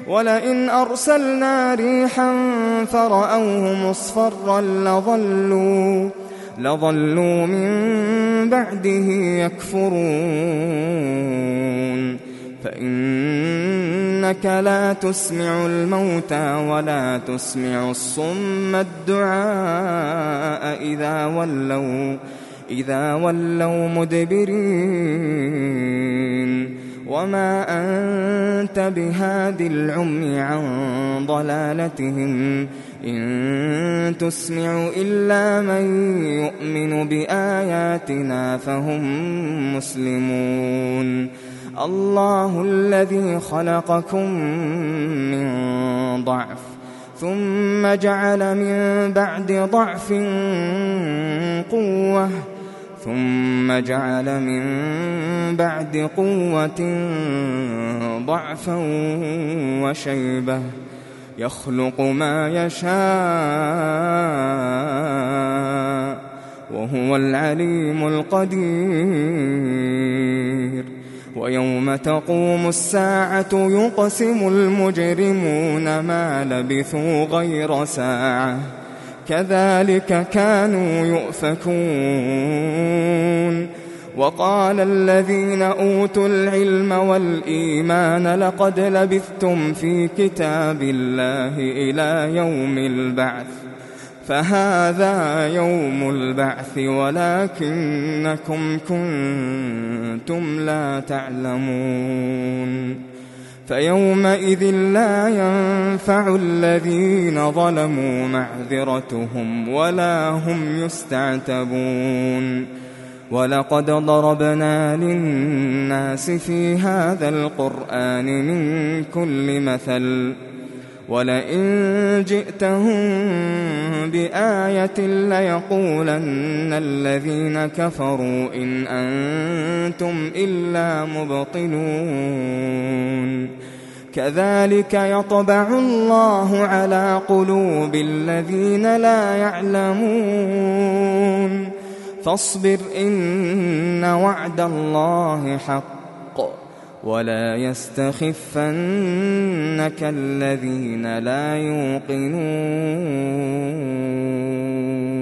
ولئن أرسلنا ريحا فرأوه مصفرا لظلوا من بعده يكفرون فإنك لا تسمع الموتى ولا تسمع الصم الدعاء إذا ولوا مدبرين وما أنت بهاد العمي عن ضلالتهم إن تسمع إلا من يؤمن بآياتنا فهم مسلمون الله الذي خلقكم من ضعف ثم جعل من بعد ضعف قوة ثم جعل من بعد قوة ضعفا وشيبة يخلق ما يشاء وهو العليم القدير ويوم تقوم الساعة يقسم المجرمون ما لبثوا غير ساعة كذلك كانوا يؤفكون وقال الذين أوتوا العلم والإيمان لقد لبثتم في كتاب الله إلى يوم البعث فهذا يوم البعث ولكنكم كنتم لا تعلمون فيومئذ لا ينفع الذين ظلموا معذرتهم ولا هم يستعتبون ولقد ضربنا للناس في هذا القرآن من كل مثل ولئن جئتهم بآية ليقولن الذين كفروا إن أنتم إلا مبطلون كذلك يطبع الله على قلوب الذين لا يعلمون فاصبر إن وعد الله حق ولا يستخفنك الذين لا يوقنون